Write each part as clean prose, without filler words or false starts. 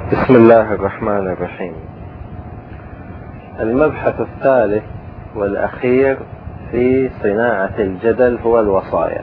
بسم الله الرحمن الرحيم. المبحث الثالث والأخير في صناعة الجدل هو الوصايا.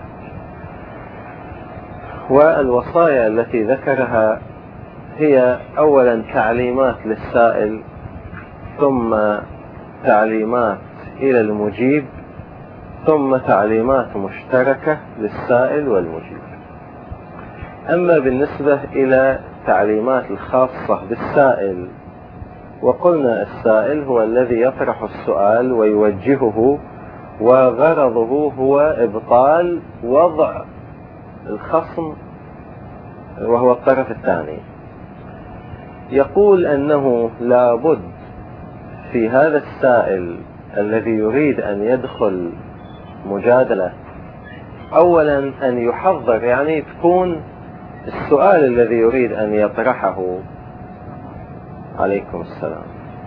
والوصايا التي ذكرها هي أولا تعليمات للسائل، ثم تعليمات إلى المجيب، ثم تعليمات مشتركة للسائل والمجيب. أما بالنسبة إلى تعليمات الخاصة بالسائل، وقلنا السائل هو الذي يطرح السؤال ويوجهه، وغرضه هو إبطال وضع الخصم وهو الطرف الثاني. يقول أنه لابد في هذا السائل الذي يريد أن يدخل مجادلة أولا أن يحضر، يعني تكون السؤال الذي يريد أن يطرحه، عليكم السلام،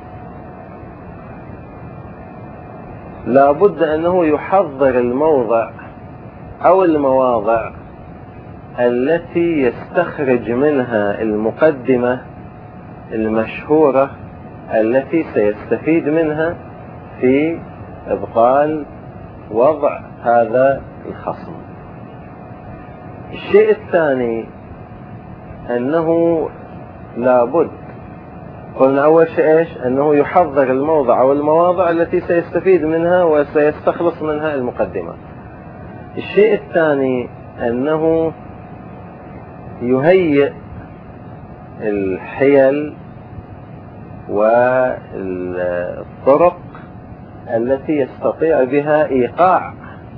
لابد أنه يحضر الموضع أو المواضع التي يستخرج منها المقدمة المشهورة التي سيستفيد منها في إبطال وضع هذا الخصم. الشيء الثاني أنه لابد، قلنا أول شيء إيش؟ أنه يحضر الموضع أو المواضع التي سيستفيد منها وسيستخلص منها المقدمة. الشيء الثاني أنه يهيئ الحيل والطرق التي يستطيع بها إيقاع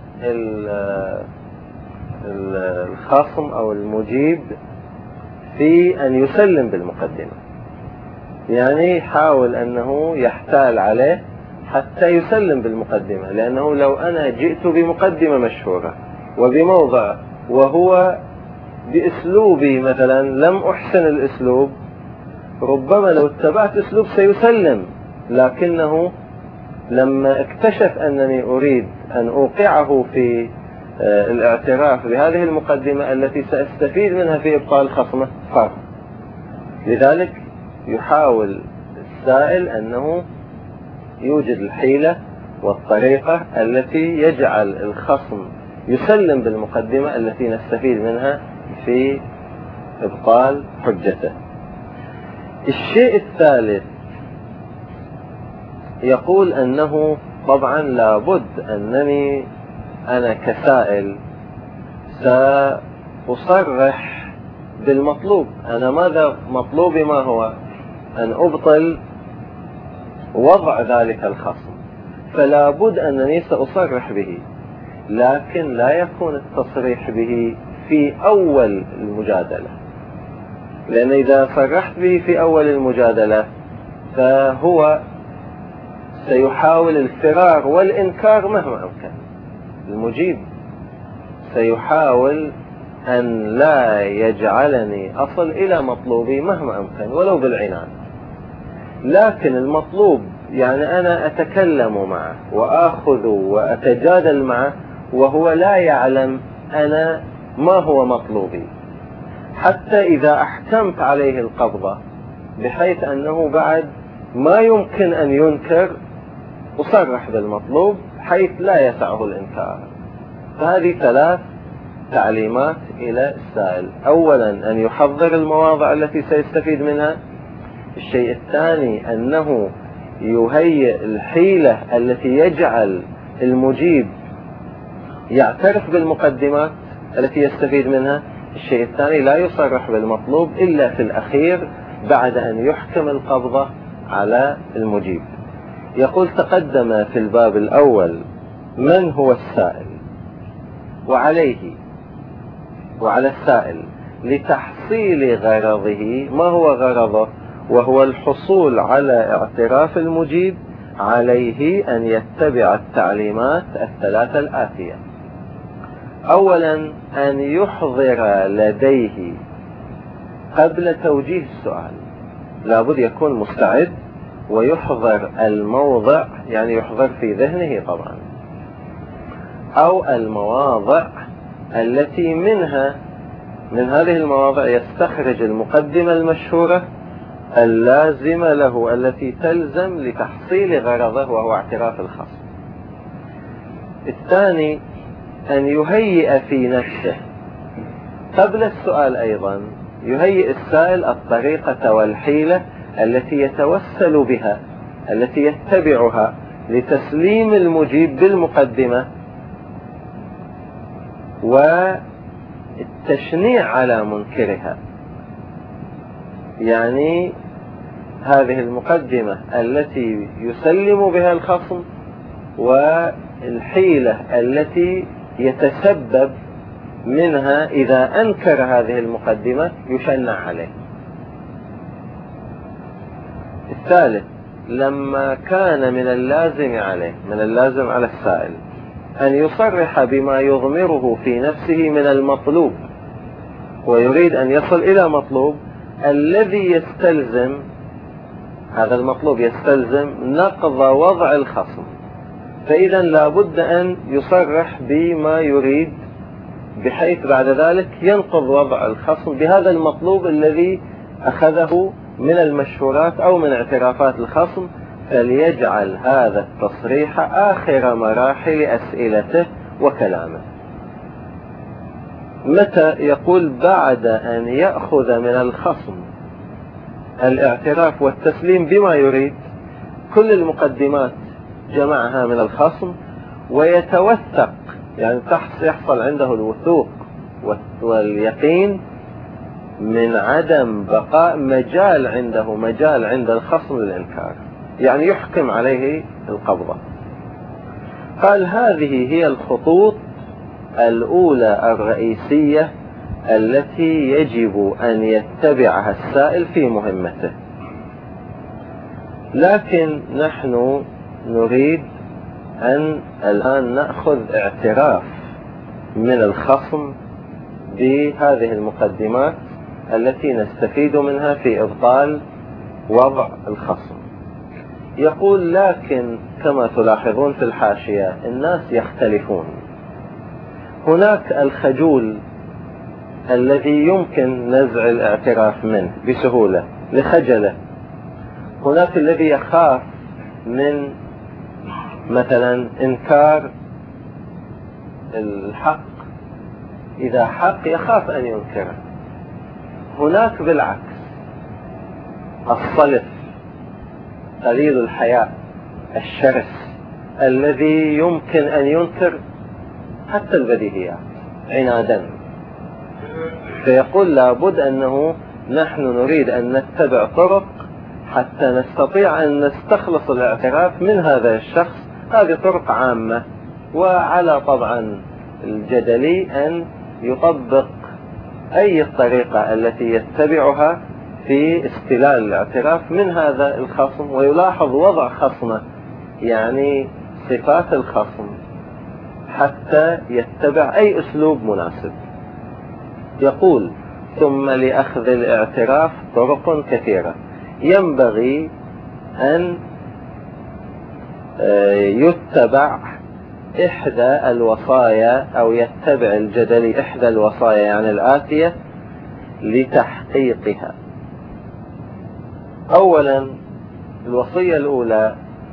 الخصم أو المجيب في أن يسلم بالمقدمة، يعني يحاول أنه يحتال عليه حتى يسلم بالمقدمة، لأنه لو أنا جئت بمقدمة مشهورة وبموضع وهو بأسلوبي مثلا لم أحسن الأسلوب، ربما لو اتبعت أسلوب سيسلم، لكنه لما اكتشف أنني أريد أن أوقعه في الاعتراف بهذه المقدمة التي سأستفيد منها في إبطال خصمه فرق. لذلك يحاول السائل أنه يوجد الحيلة والطريقة التي يجعل الخصم يسلم بالمقدمة التي نستفيد منها في إبطال حجته. الشيء الثالث يقول أنه طبعا لابد أنني أنا كسائل سأصرح بالمطلوب. أنا ماذا مطلوبي؟ ما هو؟ أن أبطل وضع ذلك الخصم، فلا بد أنني سأصرح به، لكن لا يكون التصريح به في أول المجادلة، لأن إذا صرحت به في أول المجادلة فهو سيحاول الفرار والإنكار مهما أمكن. المجيب سيحاول أن لا يجعلني أصل إلى مطلوبي مهما أمكن ولو بالعنان، لكن المطلوب يعني أنا أتكلم معه وآخذ وأتجادل معه وهو لا يعلم أنا ما هو مطلوبي، حتى إذا أحكمت عليه القبضة بحيث أنه بعد ما يمكن أن ينكر أصرح بالمطلوب حيث لا يسعه الإنكار. فهذه 3 تعليمات إلى السائل. أولا أن يحضر المواضع التي سيستفيد منها. الشيء الثاني أنه يهيئ الحيلة التي يجعل المجيب يعترف بالمقدمات التي يستفيد منها. الشيء الثاني لا يصرح بالمطلوب إلا في الأخير بعد أن يحكم القبضة على المجيب. يقول تقدم في الباب الأول من هو السائل، وعليه وعلى السائل لتحصيل غرضه. ما هو غرضه؟ وهو الحصول على اعتراف المجيب. عليه أن يتبع التعليمات 3 الآتية. أولا أن يحضر لديه قبل توجيه السؤال، لابد يكون مستعد ويحضر الموضع، يعني يحضر في ذهنه طبعا، أو المواضع التي منها من هذه المواضع يستخرج المقدمة المشهورة اللازمة له التي تلزم لتحصيل غرضه وهو اعتراف الخصم. الثاني أن يهيئ في نفسه قبل السؤال أيضا، يهيئ السائل الطريقة والحيلة التي يتوسل بها، التي يتبعها لتسليم المجيب بالمقدمة والتشنيع على منكرها. يعني هذه المقدمة التي يسلم بها الخصم والحيلة التي يتسبب منها إذا أنكر هذه المقدمة يشنع عليه. الثالث، لما كان من اللازم على السائل أن يصرح بما يضمره في نفسه من المطلوب، ويريد أن يصل إلى مطلوب الذي يستلزم، هذا المطلوب يستلزم نقض وضع الخصم، فإذا لابد أن يصرح بما يريد بحيث بعد ذلك ينقض وضع الخصم بهذا المطلوب الذي أخذه من المشهورات أو من اعترافات الخصم، فليجعل هذا التصريح آخر مراحل أسئلته وكلامه. متى؟ يقول بعد أن يأخذ من الخصم الاعتراف والتسليم بما يريد، كل المقدمات جمعها من الخصم، ويتوثق، يعني يحصل عنده الوثوق واليقين من عدم بقاء مجال عند الخصم للإنكار، يعني يحكم عليه القبضة. قال هذه هي الخطوط الأولى الرئيسية التي يجب أن يتبعها السائل في مهمته. لكن نحن نريد أن الآن نأخذ اعتراف من الخصم بهذه المقدمات التي نستفيد منها في إبطال وضع الخصم. يقول لكن كما تلاحظون في الحاشية الناس يختلفون. هناك الخجول الذي يمكن نزع الاعتراف منه بسهولة لخجله، هناك الذي يخاف من مثلا إنكار الحق، إذا حق يخاف أن ينكره. هناك بالعكس الصلف قليل الحياء الشرس الذي يمكن أن ينكر حتى البديهيات عنادا. فيقول لابد أنه نحن نريد أن نتبع طرق حتى نستطيع أن نستخلص الاعتراف من هذا الشخص. هذه طرق عامة، وعلى طبعا الجدلي أن يطبق أي الطريقة التي يتبعها في استلال الاعتراف من هذا الخصم، ويلاحظ وضع خصمه، يعني صفات الخصم، حتى يتبع أي أسلوب مناسب. يقول ثم لأخذ الاعتراف طرق كثيرة، ينبغي أن يتبع إحدى الوصايا، أو يتبع الجدلي إحدى الوصايا يعني الآتية لتحقيقها. أولا، الوصية الأولى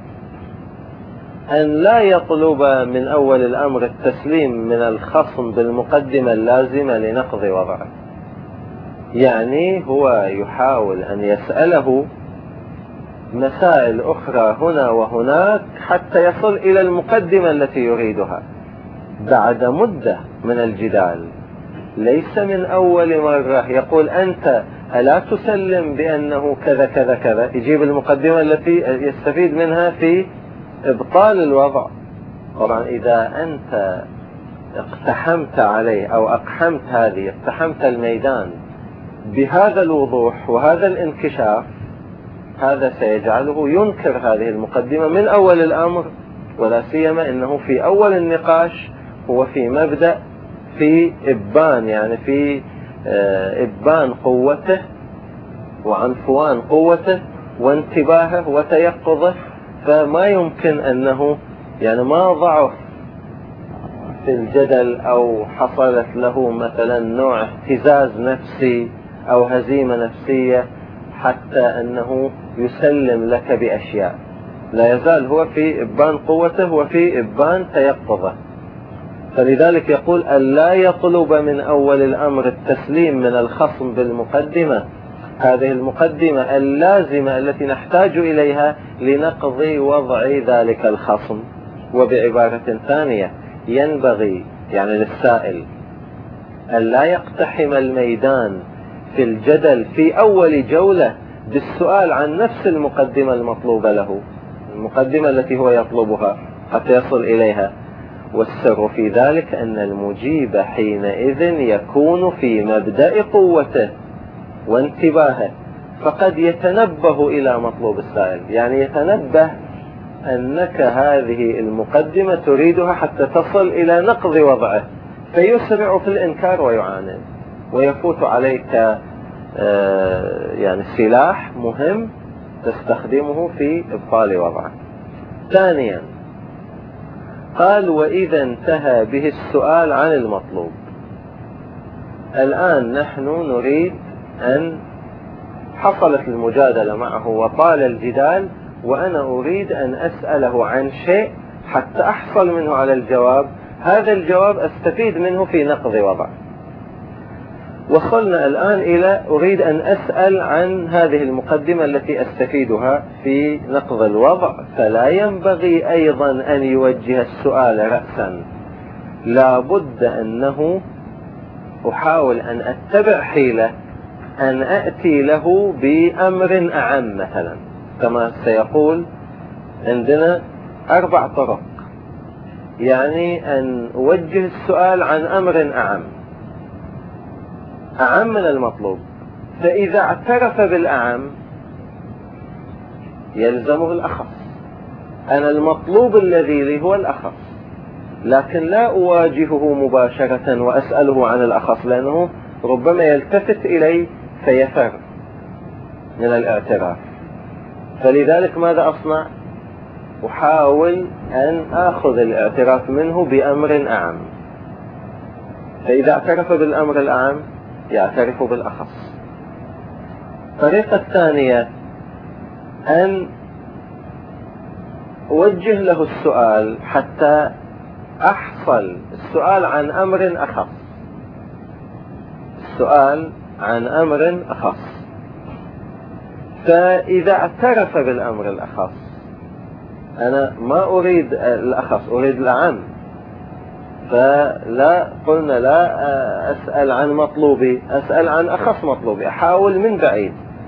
أن لا يطلب من أول الأمر التسليم من الخصم بالمقدمة اللازمة لنقض وضعه، يعني هو يحاول أن يسأله مسائل أخرى هنا وهناك حتى يصل إلى المقدمة التي يريدها بعد مدة من الجدال، ليس من أول مرة. يقول أنت ألا تسلم بأنه كذا كذا كذا، يجيب المقدمة التي يستفيد منها في إبطال الوضع. طبعا إذا أنت اقتحمت عليه أو أقحمت اقتحمت الميدان بهذا الوضوح وهذا الانكشاف، هذا سيجعله ينكر هذه المقدمة من أول الأمر، ولا سيما إنه في أول النقاش هو في مبدأ في إبان، يعني في إبان قوته وعنفوان قوته وانتباهه وتيقظه، فما يمكن أنه يعني ما ضعف في الجدل أو حصلت له مثلا نوع اهتزاز نفسي أو هزيمة نفسية حتى أنه يسلم لك بأشياء، لا يزال هو في إبان قوته وفي إبان تيقظه. فلذلك يقول أن لا يطلب من أول الأمر التسليم من الخصم بالمقدمة، هذه المقدمة اللازمة التي نحتاج إليها لنقض وضع ذلك الخصم. وبعبارة ثانية ينبغي يعني للسائل أن لا يقتحم الميدان في الجدل في أول جولة بالسؤال عن نفس المقدمة المطلوبة له، المقدمة التي هو يطلبها حتى يصل إليها. والسر في ذلك أن المجيب حينئذ يكون في مبدأ قوته وانتباهه، فقد يتنبه إلى مطلوب السائل، يعني يتنبه أنك هذه المقدمة تريدها حتى تصل إلى نقض وضعه، فيسرع في الإنكار ويعاند، ويفوت عليك يعني سلاح مهم تستخدمه في إبطال وضعه. ثانيا قال وإذا انتهى به السؤال عن المطلوب. الآن نحن نريد أن حصلت المجادلة معه وطال الجدال، وأنا أريد أن أسأله عن شيء حتى أحصل منه على الجواب، هذا الجواب أستفيد منه في نقض وضع. وصلنا الآن إلى أريد أن أسأل عن هذه المقدمة التي أستفيدها في نقض الوضع، فلا ينبغي أيضا أن يوجه السؤال رأسا، لا بد أنه أحاول أن أتبع حيلة أن أأتي له بأمر أعم، مثلا كما سيقول عندنا 4 طرق، يعني أن أوجه السؤال عن أمر أعم من المطلوب، فإذا اعترف بالأعم يلزمه الأخص. أنا المطلوب الذي لي هو الأخص، لكن لا أواجهه مباشرة وأسأله عن الأخص، لأنه ربما يلتفت إلي فيفر من الاعتراف. فلذلك ماذا أصنع؟ أحاول أن أخذ الاعتراف منه بأمر أعم، فإذا اعترف بالأمر الأعم يعترف بالأخص. الطريقة الثانية أن أوجه له السؤال حتى أحصل السؤال عن أمر أخص، السؤال عن أمر أخص، فإذا اعترف بالأمر الأخص، أنا ما أريد الأخص أريد الأعم، فلا قلنا لا أسأل عن مطلوبي، أسأل عن أخص مطلوبي، أحاول من بعيد.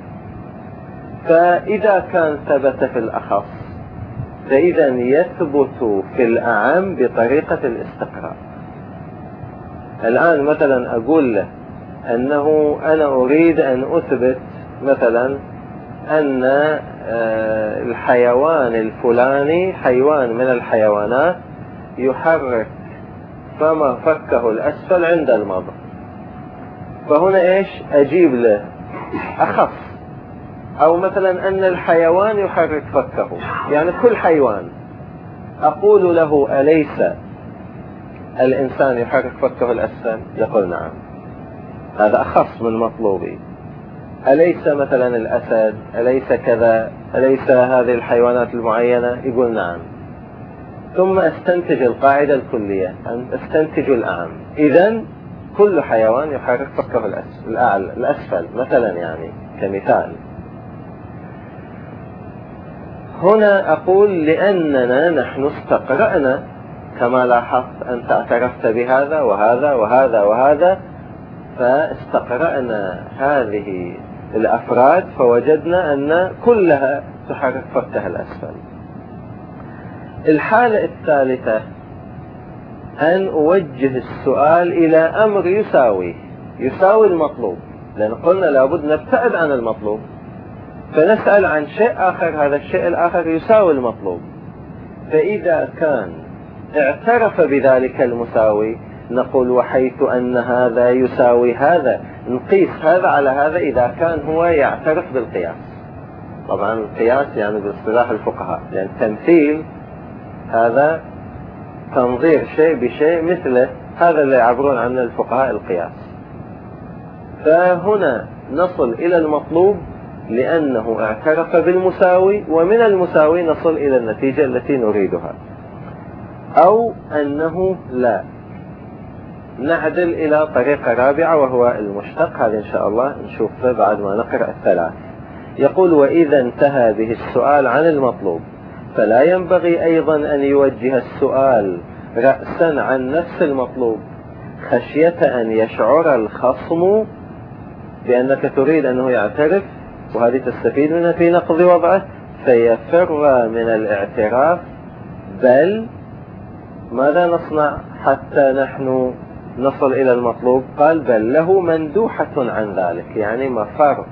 فإذا كان ثبت في الأخص فإذا يثبت في الأعم بطريقة الاستقراء. الآن مثلا أقول له أنه أنا أريد أن أثبت مثلا أن الحيوان الفلاني حيوان من الحيوانات يحرك فما فكه الأسفل عند المضغ، فهنا إيش أجيب له؟ أخص. أو مثلا أن الحيوان يحرك فكه، يعني كل حيوان، أقول له أليس الإنسان يحرك فكه الأسفل؟ يقول نعم، هذا أخص من مطلوبي. أليس مثلا الأسد، أليس كذا، أليس هذه الحيوانات المعينة؟ يقول نعم. ثم استنتج القاعدة الكلية، أن استنتج الأعم، إذن كل حيوان يحرك فكه الأسفل مثلا، يعني كمثال. هنا أقول لأننا نحن استقرأنا كما لاحظت، أنت اعترفت بهذا وهذا وهذا وهذا، فاستقرأنا هذه الأفراد فوجدنا أن كلها تحرك فكها الأسفل. الحالة الثالثة أن أوجه السؤال إلى أمر يساوي المطلوب، لأن قلنا لابد نبتعد عن المطلوب، فنسأل عن شيء آخر، هذا الشيء الآخر يساوي المطلوب. فإذا كان اعترف بذلك المساوي نقول وحيث أن هذا يساوي هذا نقيس هذا على هذا إذا كان هو يعترف بالقياس. طبعا القياس يعني باصطلاح الفقهاء، يعني التمثيل هذا تنظير شيء بشيء مثله، هذا اللي يعبرون عنه الفقهاء القياس. فهنا نصل إلى المطلوب لأنه اعترف بالمساوي، ومن المساوي نصل إلى النتيجة التي نريدها. أو أنه لا، نعدل إلى طريقة رابعة وهو المشتق، هذا إن شاء الله نشوفه بعد ما نقرأ الثلاث. يقول: وإذا انتهى به السؤال عن المطلوب فلا ينبغي أيضا أن يوجه السؤال رأسا عن نفس المطلوب، خشية أن يشعر الخصم بأنك تريد أنه يعترف، وهذه تستفيد منها في نقض وضعه، فيفر من الاعتراف. بل ماذا نصنع حتى نحن نصل إلى المطلوب؟ قال: بل له مندوحة عن ذلك، يعني مفر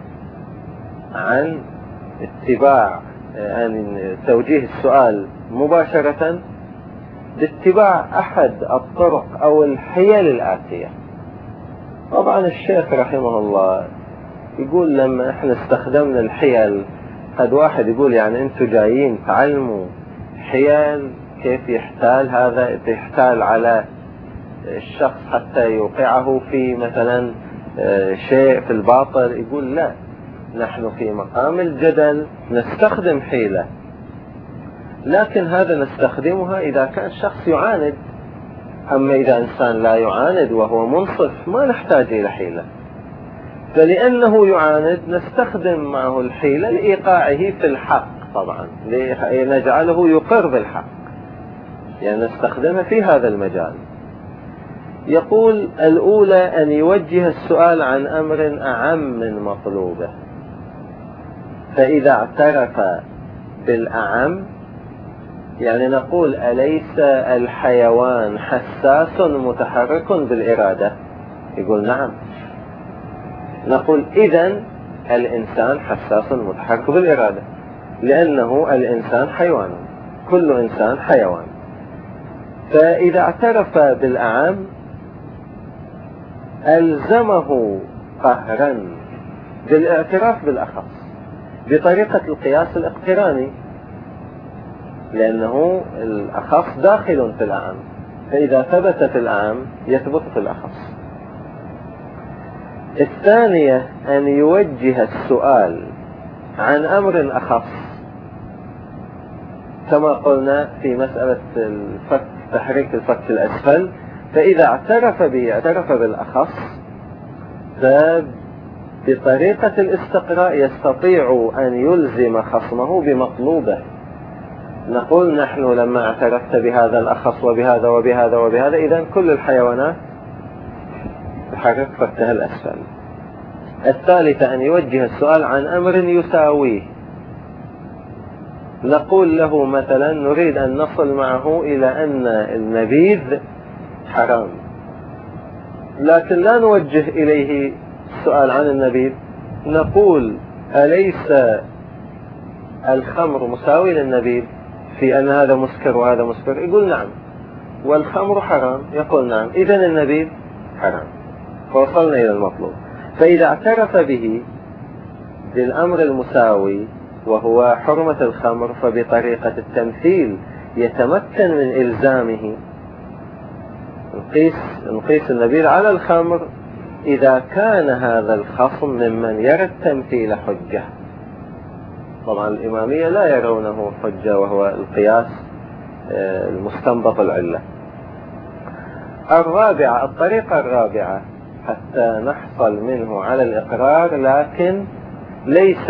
عن اتباع، يعني توجيه السؤال مباشرة باتباع أحد الطرق أو الحيل الآتية. طبعا الشيخ رحمه الله يقول لما احنا استخدمنا الحيل، قد واحد يقول يعني انتوا جايين تعلموا حيل كيف يحتال هذا، يحتال على الشخص حتى يوقعه في مثلا شيء في الباطل. يقول لا، نحن في مقام الجدل نستخدم حيلة، لكن هذا نستخدمها إذا كان شخص يعاند. أما إذا إنسان لا يعاند وهو منصف ما نحتاج إلى حيلة. فلأنه يعاند نستخدم معه الحيلة لإيقاعه في الحق، طبعا لنجعله يقر بالحق، يعني نستخدمها في هذا المجال. يقول: الأولى أن يوجه السؤال عن أمر أعم من مطلوبه، فإذا اعترف بالأعم، يعني نقول: أليس الحيوان حساس متحرك بالإرادة؟ يقول: نعم. نقول: إذن الإنسان حساس متحرك بالإرادة، لأنه الإنسان حيوان، كل إنسان حيوان. فإذا اعترف بالأعم ألزمه قهرا بالاعتراف بالأخص بطريقة القياس الاقتراني، لأنه الأخص داخل في الأعم، فإذا ثبت في الأعم يثبت في الأخص. الثانية أن يوجه السؤال عن أمر أخص، كما قلنا في مسألة الفك، تحريك الفك الأسفل، فإذا اعترف به اعترف بالأخص، فبطريقة الاستقراء يستطيع أن يلزم خصمه بمطلوبه. نقول: نحن لما اعترفت بهذا الأخص وبهذا وبهذا وبهذا، إذن كل الحيوانات تحرك فكها الأسفل. الثالثة أن يوجه السؤال عن أمر يساويه، نقول له مثلا: نريد أن نصل معه إلى أن النبيذ حرام، لكن لا نوجه إليه السؤال عن النبيذ، نقول: أليس الخمر مساوي للنبيذ في أن هذا مسكر وهذا مسكر؟ يقول: نعم. والخمر حرام؟ يقول: نعم. إذن النبيذ حرام. فوصلنا إلى المطلوب. فإذا اعترف به بالأمر المساوي وهو حرمة الخمر، فبطريقة التمثيل يتمكن من إلزامه. نقيس النبيذ على الخمر إذا كان هذا الخصم ممن يرى التمثيل حجة. طبعا الإمامية لا يرونه حجة، وهو القياس المستنبط العلة. الرابعة، الطريقة الرابعة حتى نحصل منه على الإقرار، لكن ليس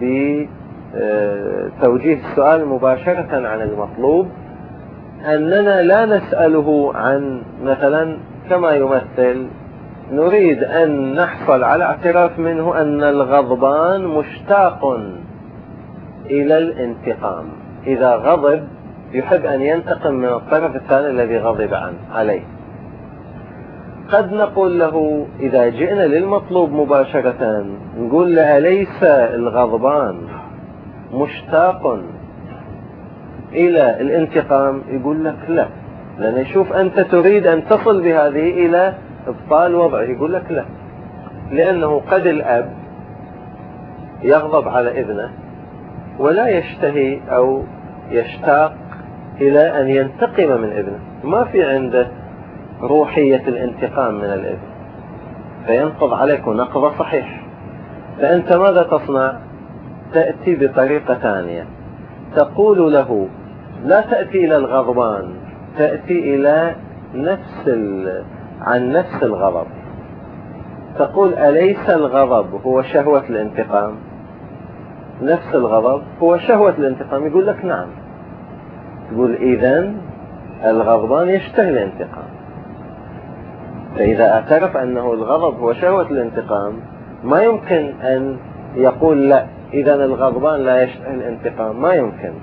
بتوجيه السؤال مباشرة عن المطلوب، أننا لا نسأله عن مثلا كما يمثل، نريد أن نحصل على اعتراف منه أن الغضبان مشتاق إلى الانتقام، إذا غضب يحب أن ينتقم من الطرف الثاني الذي غضب عليه. قد نقول له إذا جئنا للمطلوب مباشرة، نقول له: أليس الغضبان مشتاق إلى الانتقام؟ يقول لك: لا، لأن يشوف أنت تريد أن تصل بهذه إلى إبطال وضعه. يقول لك: لا، لأنه قد الأب يغضب على ابنه ولا يشتهي أو يشتاق إلى أن ينتقم من ابنه، ما في عنده روحية الانتقام من الابن، فينقض عليك نقض صحيح. فأنت ماذا تصنع؟ تأتي بطريقة ثانية، تقول له لا تأتي إلى الغضبان، تأتي إلى عن نفس الغضب. تقول أليس الغضب هو شهوة الانتقام؟ نفس الغضب هو شهوة الانتقام. يقول لك نعم. تقول إذن الغضبان يشتهي الانتقام. فإذا اعترف أنه الغضب هو شهوة الانتقام، ما يمكن أن يقول لا إذن الغضبان لا يشتهي الانتقام، ما يمكن.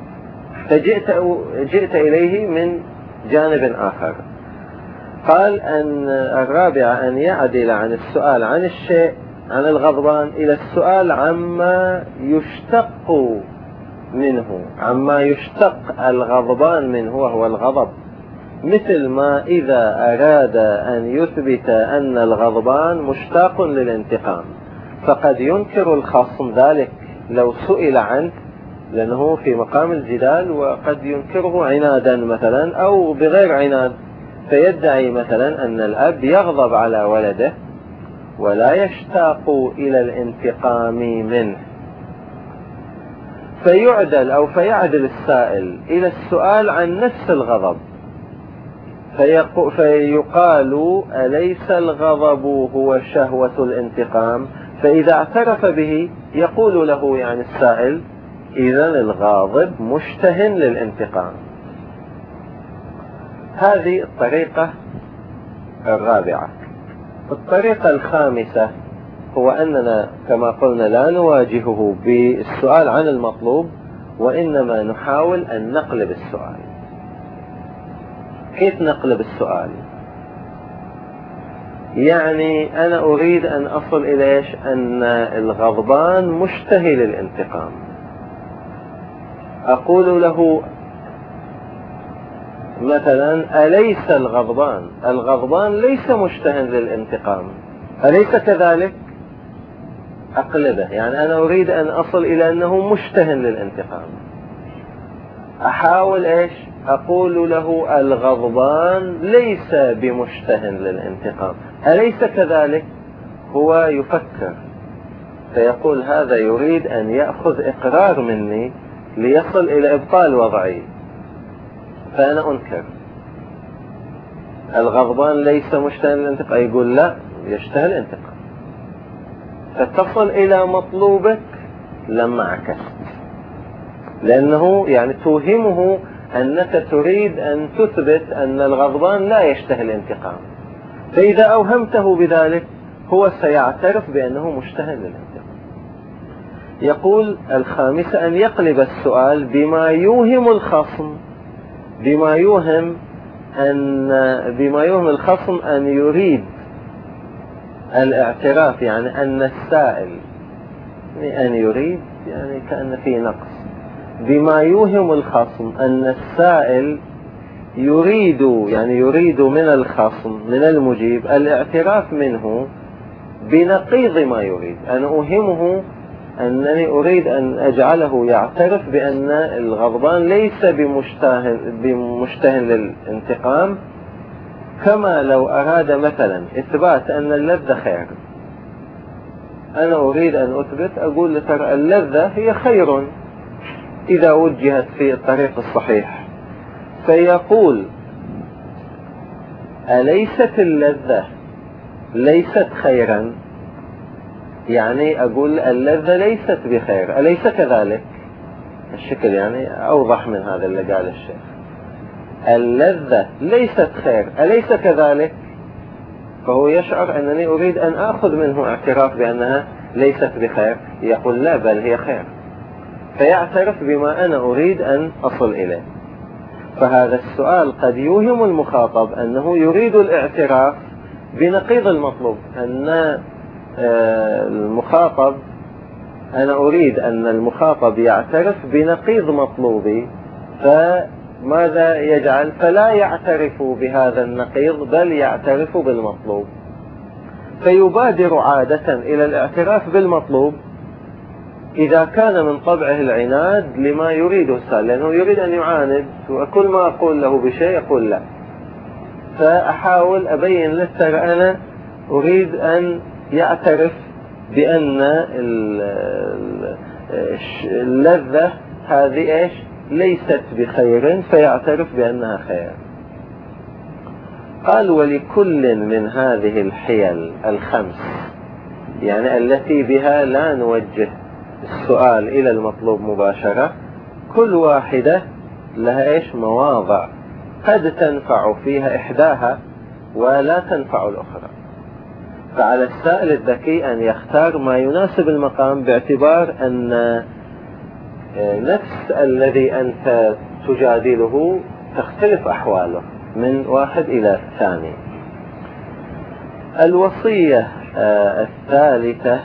فجئت إليه من جانب آخر. قال أن الرابعة أن يعدل عن السؤال عن الشيء عن الغضبان إلى السؤال عما يشتق منه، عما يشتق الغضبان منه وهو الغضب. مثل ما إذا أراد أن يثبت أن الغضبان مشتاق للانتقام، فقد ينكر الخصم ذلك لو سئل عنه، لأنه في مقام الجدال، وقد ينكره عنادا مثلا أو بغير عناد، فيدعي مثلا أن الأب يغضب على ولده ولا يشتاق إلى الانتقام منه، فيعدل السائل إلى السؤال عن نفس الغضب، فيقال أليس الغضب هو شهوة الانتقام؟ فإذا اعترف به يقول له يعني السائل إذن الغاضب مشتهٍ للانتقام. هذه الطريقة الرابعة. الطريقة الخامسة هو أننا كما قلنا لا نواجهه بالسؤال عن المطلوب، وإنما نحاول أن نقلب السؤال. كيف نقلب السؤال؟ يعني أنا أريد أن أصل إلى إيش؟ أن الغضبان مشتهي للانتقام. أقول له مثلا أليس الغضبان ليس مشتهى للانتقام، أليس كذلك؟ أقلبه، يعني أنا أريد أن أصل إلى أنه مشتهى للانتقام. أحاول إيش؟ أقول له الغضبان ليس بمشتهى للانتقام، أليس كذلك؟ هو يفكر فيقول هذا يريد أن يأخذ إقرار مني ليصل إلى إبطال وضعي، فأنا أنكر الغضبان ليس مشتهى للانتقام، يقول لا يشتهي الانتقام. فتصل إلى مطلوبك لما عكست، لأنه يعني توهمه أنك تريد أن تثبت أن الغضبان لا يشتهي الانتقام، فإذا أوهمته بذلك هو سيعترف بأنه مشتهى للانتقام. يقول الخامسة أن يقلب السؤال بما يوهم الخصم، بما يوهم الخصم أن يريد الاعتراف، يعني أن السائل أن يريد يعني كأن فيه نقص، بما يوهم الخصم أن السائل يريد من الخصم من المجيب الاعتراف منه بنقيض ما يريد. أنا أوهمه أنني أريد أن أجعله يعترف بأن الغضبان ليس بمشتهى للانتقام، كما لو أراد مثلا إثبات أن اللذة خير. أنا أريد أن أثبت، أقول ترى اللذة هي خير إذا وجهت في الطريق الصحيح، فيقول أليست اللذة ليست خيرا؟ يعني أقول اللذة ليست بخير، أليس كذلك؟ الشكل يعني أوضح من هذا اللي قال الشيخ. اللذة ليست خير، أليس كذلك؟ فهو يشعر أنني أريد أن أخذ منه اعتراف بأنها ليست بخير، يقول لا بل هي خير، فيعترف بما أنا أريد أن أصل إليه. فهذا السؤال قد يوهم المخاطب أنه يريد الاعتراف بنقيض ان المخاطب انا اريد ان المخاطب يعترف بنقيض مطلوبي، فماذا يجعل؟ فلا يعترف بهذا النقيض بل يعترف بالمطلوب، فيبادر عادة الى الاعتراف بالمطلوب إذا كان من طبعه العناد لما يريده السائل، لأنه يريد أن يعاند، وكل ما أقول له بشيء يقول لا، فأحاول أبين له ترى أنا أريد أن يعترف بأن اللذة هذه إيش ليست بخير، فيعترف بأنها خير. قال ولكل من هذه الحيل الخمس، يعني التي بها لا نوجه السؤال إلى المطلوب مباشرة، كل واحدة لها إيش مواضع قد تنفع فيها إحداها ولا تنفع الأخرى. فعلى السائل الذكي أن يختار ما يناسب المقام، باعتبار أن نفس الذي أنت تجادله تختلف أحواله من واحد إلى الثاني. الوصية الثالثة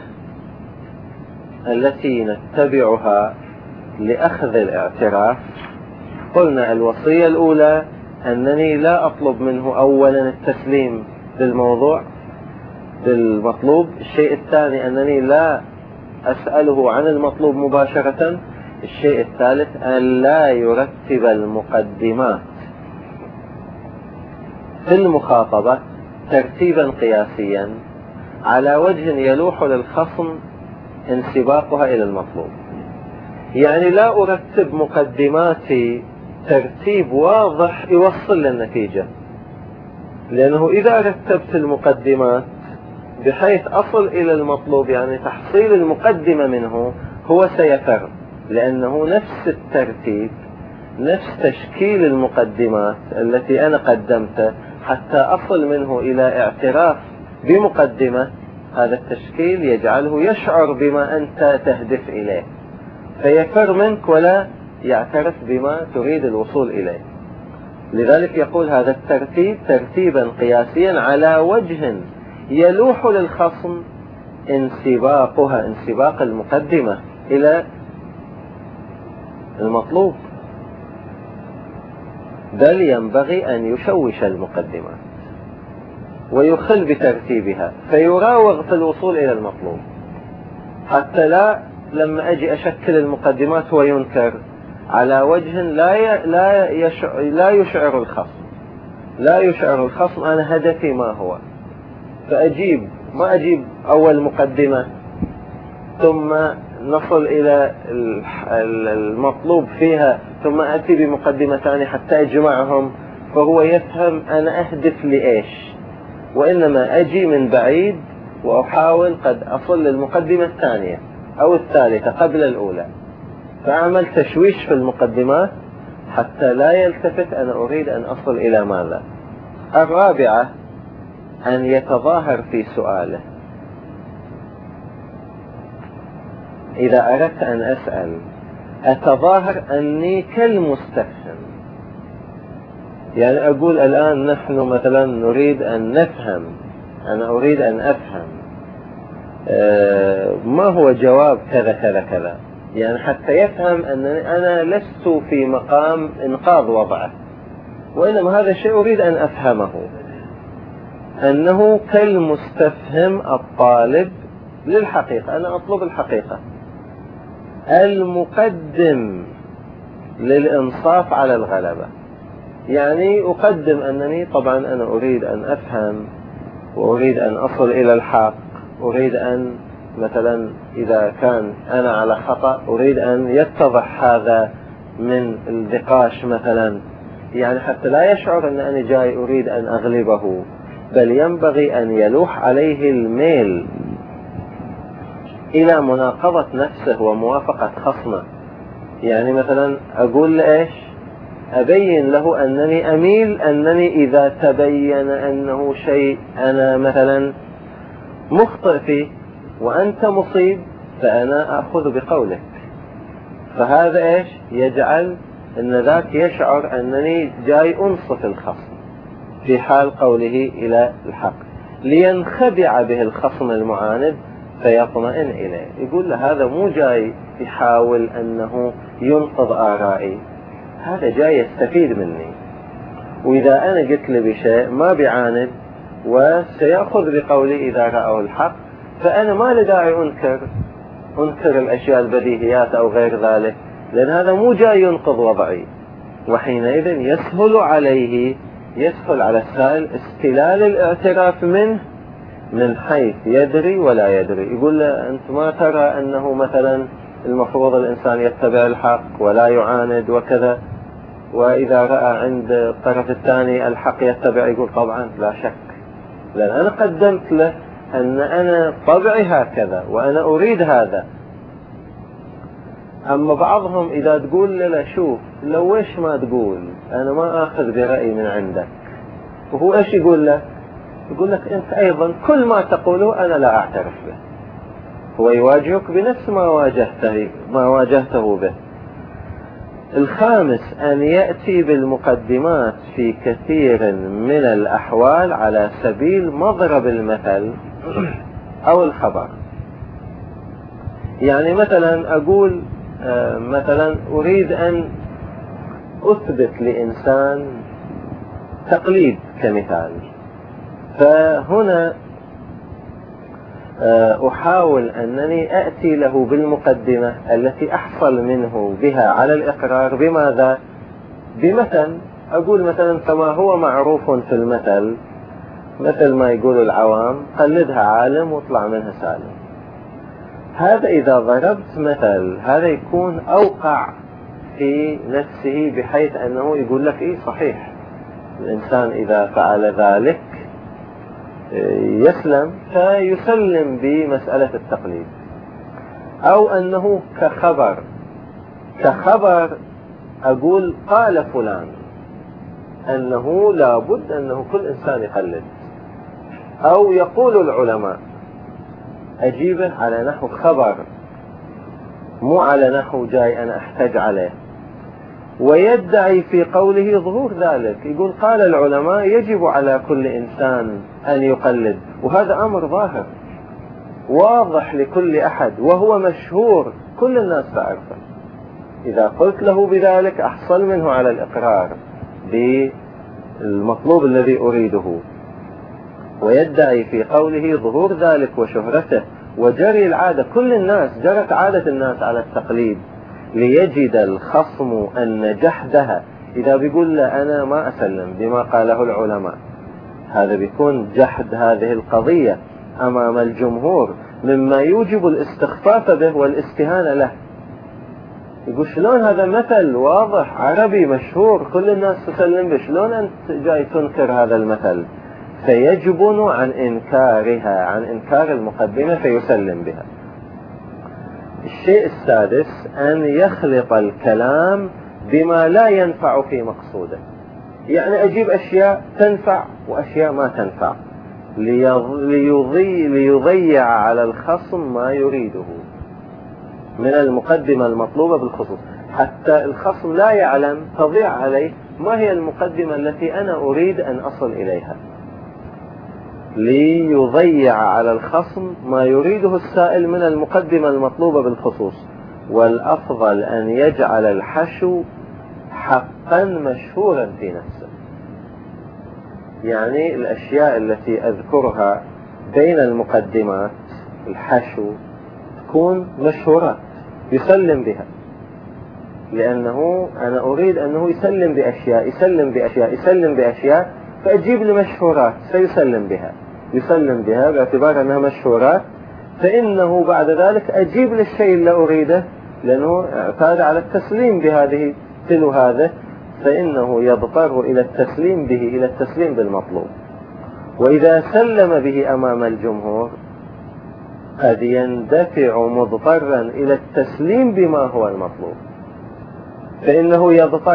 التي نتبعها لأخذ الاعتراف، قلنا الوصية الأولى أنني لا أطلب منه أولا التسليم بالموضوع بالمطلوب. الشيء الثاني أنني لا أسأله عن المطلوب مباشرة. الشيء الثالث أن لا يرتب المقدمات في المخاطبة ترتيبا قياسيا على وجه يلوح للخصم انسباقها إلى المطلوب. يعني لا أرتب مقدماتي ترتيب واضح يوصل للنتيجة، لأنه إذا رتبت المقدمات بحيث أصل إلى المطلوب، يعني تحصيل المقدمة منه هو سيفر، لأنه نفس الترتيب نفس تشكيل المقدمات التي أنا قدمته حتى أصل منه إلى اعتراف بمقدمة. هذا التشكيل يجعله يشعر بما أنت تهدف إليه، فيفر منك ولا يعترف بما تريد الوصول إليه. لذلك يقول هذا الترتيب ترتيبا قياسيا على وجه يلوح للخصم انسباقها، انسباق المقدمة إلى المطلوب، بل ينبغي أن يشوش المقدمات ويخل بترتيبها فيراوغ في الوصول إلى المطلوب، حتى لا لما أجي أشكل المقدمات هو ينكر على وجه لا يشعر الخصم أنا هدفي ما هو. فأجيب ما أجيب أول مقدمة ثم نصل إلى المطلوب فيها ثم أتي بمقدمة ثانية حتى أجمعهم، فهو يفهم أنا أهدف لإيش، وإنما أجي من بعيد وأحاول قد أصل للمقدمة الثانية أو الثالثة قبل الأولى، فأعمل تشويش في المقدمات حتى لا يلتفت أنا أريد أن أصل إلى ماذا. الرابعة أن يتظاهر في سؤاله. إذا أردت أن أسأل أتظاهر أني كالمستفهم، يعني أقول الآن نحن مثلا نريد أن نفهم، أنا أريد أن أفهم ما هو جواب كذا كذا كذا، يعني حتى يفهم أن أنا لست في مقام إنقاذ وضعه، وإنما هذا الشيء أريد أن أفهمه، أنه كالمستفهم الطالب للحقيقة، أنا أطلب الحقيقة، المقدم للإنصاف على الغلبة. يعني أقدم أنني طبعا أنا أريد أن أفهم وأريد أن أصل إلى الحق، أريد أن مثلا إذا كان أنا على خطأ أريد أن يتضح هذا من النقاش مثلا، يعني حتى لا يشعر أن أنا جاي أريد أن أغلبه، بل ينبغي أن يلوح عليه الميل إلى مناقضة نفسه وموافقة خصمه. يعني مثلا أقول لإيش أبين له أنني أميل أنني إذا تبين أنه شيء أنا مثلا مخطئ فيه وأنت مصيب فأنا أخذ بقولك، فهذا إيش يجعل أن ذاك يشعر أنني جاي أنصف الخصم في حال قوله إلى الحق، لينخدع به الخصم المعاند فيطمئن إليه، يقول له هذا مو جاي يحاول أنه ينقض آرائي، هذا جاي يستفيد مني، وإذا أنا قلت له بشيء ما بيعاند وسيأخذ بقولي إذا رأوا الحق، فأنا ما لداعي أنكر الأشياء البديهيات أو غير ذلك، لأن هذا مو جاي ينقض وضعي. وحينئذ يسهل على السائل استلال الاعتراف منه من حيث يدري ولا يدري. يقول له أنت ما ترى أنه مثلا المفروض الإنسان يتبع الحق ولا يعاند وكذا، وإذا رأى عند الطرف الثاني الحق يتبع، يقول طبعا لا شك، لأن أنا قدمت له أن أنا طبعي هكذا وأنا أريد هذا. أما بعضهم إذا تقول له شوف لو إيش ما تقول أنا ما أخذ برأي من عندك، وهو إيش يقول له؟ يقول لك أنت أيضا كل ما تقوله أنا لا أعترف به. هو يواجهك بنفس ما واجهته به. الخامس أن يأتي بالمقدمات في كثير من الأحوال على سبيل مضرب المثل أو الخبر. يعني مثلا أقول مثلا أريد أن أثبت لإنسان تقليد كمثال، فهنا أحاول أنني أأتي له بالمقدمة التي أحصل منه بها على الإقرار. بماذا؟ بمثل. أقول مثلا كما هو معروف في المثل، مثل ما يقول العوام قلدها عالم واطلع منها سالم. هذا إذا ضربت مثل هذا يكون أوقع في نفسه، بحيث أنه يقول لك إيه صحيح الإنسان إذا فعل ذلك يسلم، فيسلم بمسألة التقليد. أو أنه كخبر أقول قال فلان أنه لابد أنه كل إنسان يقلد، أو يقول العلماء، أجيبه على نحو خبر مو على نحو جاي أنا أحتج عليه. ويدعي في قوله ظهور ذلك، يقول قال العلماء يجب على كل إنسان أن يقلد، وهذا أمر ظاهر واضح لكل أحد وهو مشهور كل الناس تعرفه. إذا قلت له بذلك أحصل منه على الإقرار بالمطلوب الذي أريده. ويدعي في قوله ظهور ذلك وشهرته وجري العادة، كل الناس جرت عادة الناس على التقليد، ليجد الخصم أن جحدها. إذا بيقول له أنا ما أسلم بما قاله العلماء، هذا بيكون جحد هذه القضية أمام الجمهور، مما يوجب الاستخفاف به والاستهانة له. يقول شلون هذا مثل واضح عربي مشهور كل الناس تسلم به، شلون أنت جاي تنكر هذا المثل؟ فيجبن عن إنكارها، عن إنكار المقدمة، فيسلم بها. الشيء السادس أن يخلط الكلام بما لا ينفع في مقصوده. يعني أجيب أشياء تنفع وأشياء ما تنفع، ليضيع على الخصم ما يريده من المقدمة المطلوبة بالخصوص، حتى الخصم لا يعلم، تضيع عليه ما هي المقدمة التي أنا أريد أن أصل إليها، ليضيع على الخصم ما يريده السائل من المقدمة المطلوبة بالخصوص. والأفضل أن يجعل الحشو حقا مشهورا في نفسه. يعني الأشياء التي أذكرها بين المقدمات الحشو تكون مشهورات يسلم بها، لأنه أنا أريد أنه يسلم بأشياء يسلم بأشياء يسلم بأشياء، فأجيب لمشهورات سيسلم بها، يسلم بها باعتبار أنها مشهورات، فإنه بعد ذلك أجيب للشيء اللي أريده، لأنه اعتاد على التسليم بهذه تلو هذا، فإنه يضطر إلى التسليم به، إلى التسليم بالمطلوب. وإذا سلم به أمام الجمهور قد يندفع مضطرا إلى التسليم بما هو المطلوب، فإنه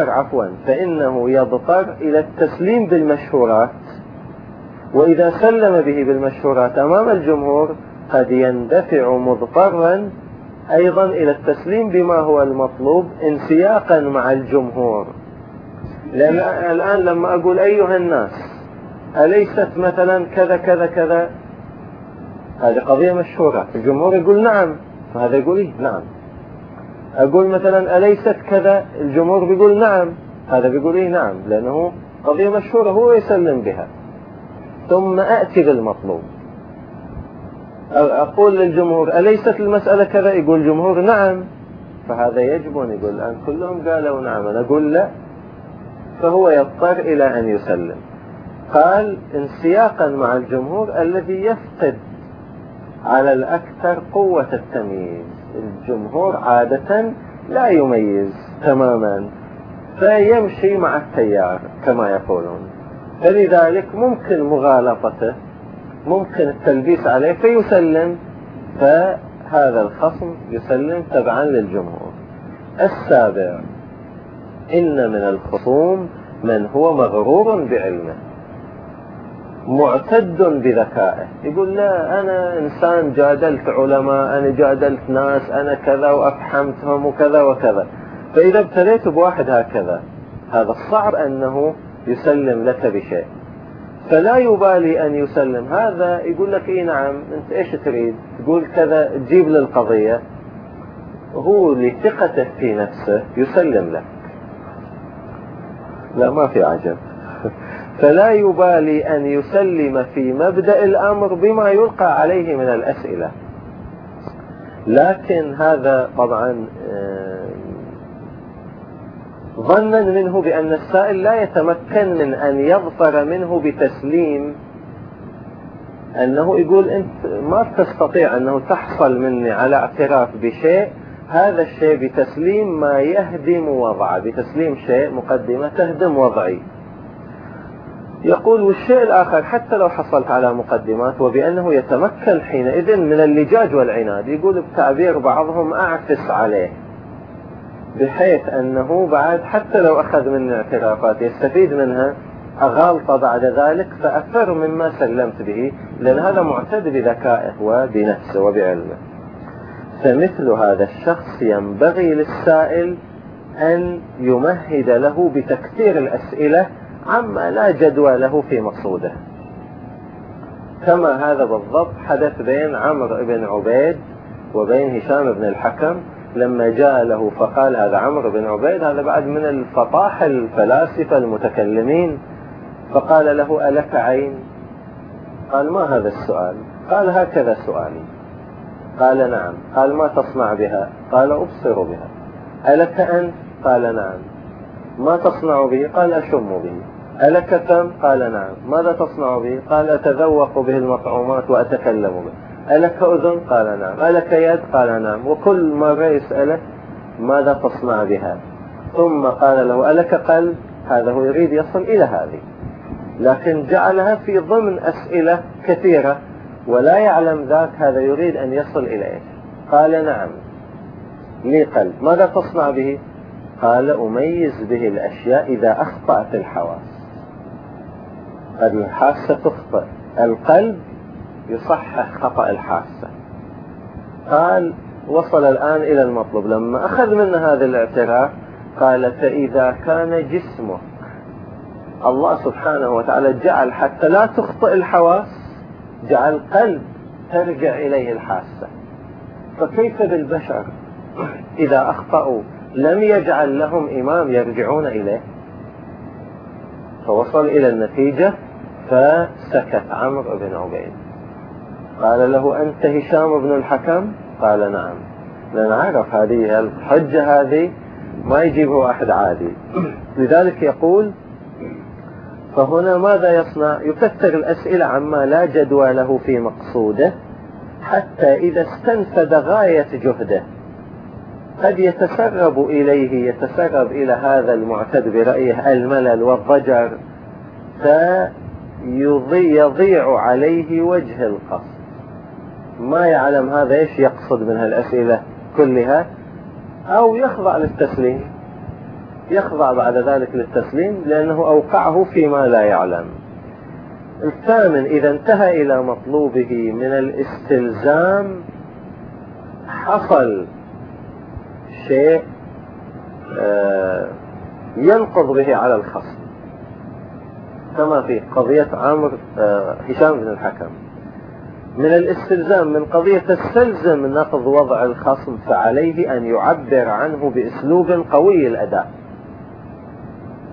يضطر إلى التسليم بالمشهورات. وإذا سلم به بالمشهورات أمام الجمهور قد يندفع مضطرا أيضا إلى التسليم بما هو المطلوب انسياقا مع الجمهور. لأن الآن لما أقول أيها الناس أليست مثلا كذا كذا كذا، هذه قضية مشهورة، الجمهور يقول نعم، فهذا يقول إيه نعم. أقول مثلا أليست كذا، الجمهور بيقول نعم، هذا بيقول إيه نعم، لأنه قضية مشهورة هو يسلم بها. ثم أأتي بالمطلوب. أقول للجمهور أليست المسألة كذا؟ يقول الجمهور نعم، فهذا يجبن. يقول الآن كلهم قالوا نعم، أنا أقول لا، فهو يضطر إلى أن يسلم. قال انسياقا مع الجمهور الذي يفقد على الأكثر قوة التمييز. الجمهور عادة لا يميز تماما، فيمشي مع التيار كما يقولون، فلذلك ممكن مغالطته، ممكن التلبيس عليه فيسلم، فهذا الخصم يسلم تبعا للجمهور. السابع: إن من الخصوم من هو مغرور بعلمه معتد بذكائه. يقول لا، أنا إنسان جادلت علماء، أنا جادلت ناس، أنا كذا وأفحمتهم وكذا وكذا. فإذا ابتليت بواحد هكذا، هذا الصعب أنه يسلم لك بشيء، فلا يبالي أن يسلم. هذا يقول لك إيه نعم، أنت إيش تريد؟ تقول كذا، تجيب للقضية، هو لثقته في نفسه يسلم لك. لا، ما في عجب. فلا يبالي أن يسلم في مبدأ الأمر بما يلقى عليه من الأسئلة، لكن هذا طبعا ظنا منه بأن السائل لا يتمكن من أن يظفر منه بتسليم، أنه يقول أنت ما تستطيع أنه تحصل مني على اعتراف بشيء، هذا الشيء بتسليم ما يهدم وضعه، بتسليم شيء مقدمة تهدم وضعي. يقول والشيء الآخر حتى لو حصلت على مقدمات، وبأنه يتمكن حينئذ من اللجاج والعناد. يقول بتعبير بعضهم أعفس عليه، بحيث أنه بعد حتى لو أخذ من اعترافات يستفيد منها، أغالط بعد ذلك فأفر مما سلمت به، لأن هذا معتد بذكائه وبنفسه وبعلمه. فمثل هذا الشخص ينبغي للسائل أن يمهد له بتكثير الأسئلة عما لا جدوى له في مقصوده، كما هذا بالضبط حدث بين عمرو بن عبيد وبين هشام بن الحكم، لما جاء له فقال، هذا عمرو بن عبيد هذا بعد من الفطاح الفلاسفة المتكلمين، فقال له ألك عين؟ قال ما هذا السؤال؟ قال هكذا سؤالي. قال نعم. قال ما تصنع بها؟ قال أبصر بها. ألك أنف؟ قال نعم. ما تصنع به؟ قال أشم به. ألك فم؟ قال نعم. ماذا تصنع به؟ قال أتذوق به المطعومات وأتكلم به. ألك أذن؟ قال نعم. ألك يد؟ قال نعم. وكل مرة يسأله ماذا تصنع بها؟ ثم قال له ألك قلب؟ هذا هو يريد يصل إلى هذه، لكن جعلها في ضمن أسئلة كثيرة ولا يعلم ذاك هذا يريد أن يصل إلى إيش. قال نعم لي قلب. ماذا تصنع به؟ قال أميز به الأشياء إذا أخطأت الحواس. الحاسة تخطئ، القلب يصحح خطأ الحاسة. قال وصل الآن إلى المطلوب. لما أخذ من هذا الاعتراف قال فإذا كان جسمه الله سبحانه وتعالى جعل حتى لا تخطئ الحواس، جعل قلب ترجع إليه الحاسة، فكيف بالبشر إذا أخطأوا لم يجعل لهم إمام يرجعون إليه؟ فوصل إلى النتيجة، فسكت عمرو بن عبيد. قال له أنت هشام بن الحكم؟ قال نعم. لأن عرف هذه الحجة، هذه ما يجيبه واحد عادي. لذلك يقول فهنا ماذا يصنع؟ يكثر الأسئلة عما لا جدوى له في مقصوده، حتى إذا استنفذ غاية جهده قد يتسرب إلى هذا المعتد برأيه الملل والضجر، فيضيع عليه وجه القصد، ما يعلم هذا إيش يقصد من هالأسئلة كلها، أو يخضع للتسليم، يخضع بعد ذلك للتسليم لأنه أوقعه فيما لا يعلم. الثامن: إذا انتهى إلى مطلوبه من الاستلزام حصل شيء ينقض به على الخصم، كما في قضية هشام بن الحكم، من الاستلزام من قضية تستلزم نقض وضع الخصم، فعليه أن يعبر عنه بأسلوب قوي الأداء